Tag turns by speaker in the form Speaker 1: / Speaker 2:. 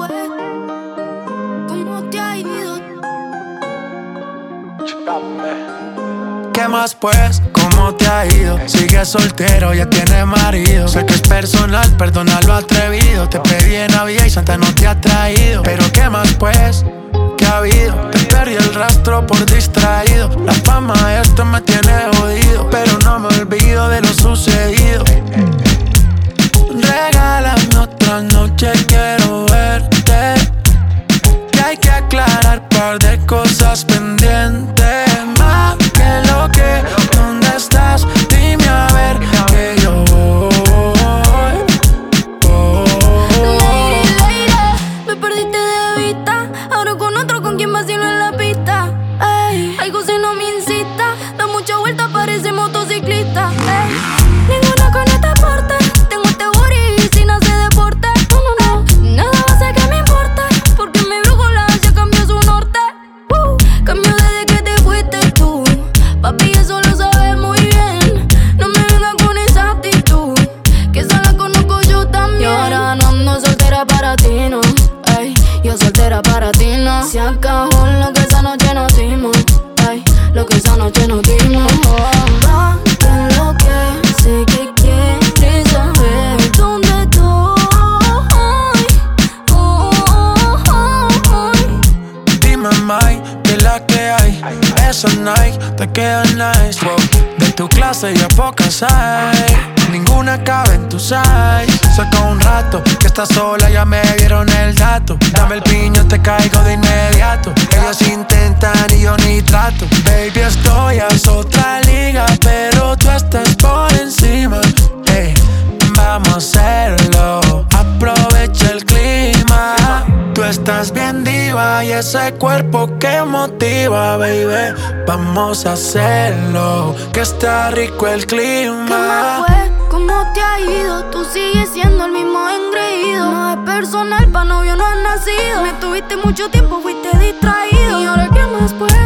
Speaker 1: pues? ¿Cómo te ha ido?
Speaker 2: ¿Qué más pues? ¿Cómo te ha ido? Sigues soltero, ya tienes marido. Sé que es personal, perdona lo atrevido. Te pedí en Navidad y Santa no te ha traído. Pero ¿qué más pues? ¿Qué ha habido? Te perdí el rastro por distraído. La fama de esto me tiene jodido, pero no me olvido de lo sucedido. Regálame otra noche, quiero verte. Que hay que aclarar par de cosas pendientes. Más que lo que, ¿dónde estás? Dime a ver que yo voy.
Speaker 1: Lady, lady, me perdiste de vista. Ahora con otro, ¿con quien vacilo en la pista? Ey, algo si no me incita. Da mucha vuelta, parece motociclista. Ey, ninguna con este porte. Tengo este booty sin hacer deporte. No, no, no, nada va a hacer que me importe. Porque mi brújula ya cambió su norte. Cambió desde que te fuiste tú. Papi, eso lo sabes muy bien. No me vengas con esa actitud, que esa la conozco yo también. Y ahora no ando soltera para ti, no. Ey, yo soltera para ti, no. Se acabó lo que esa noche nos dimos. Ey, lo que esa noche nos dimos. Va, que lo que sé que quieres saber dónde estoy.
Speaker 2: Dime, Mike, que la que hay. Esa Nike te queda nice. Wow. De tu clase ya pocas hay. Ninguna cabe en tu size. Saca un rato que estás sola, ya me dieron el dato. Dame el piño, te caigo de inmediato. Ellos intentan y yo ni trato. Baby, estoy a otra liga, pero tú estás por encima. Hey, vamos a hacerlo. Aprovecha el clima. Tú estás bien diva y ese cuerpo que motiva, baby. Vamos a hacerlo, que está rico el clima.
Speaker 1: ¿Qué más fue? ¿Cómo te ha ido? Tú sigues siendo el mismo engreído. No es personal, pa' novio no has nacido. Me tuviste mucho tiempo, fuiste distraído. ¿Y ahora qué más pues?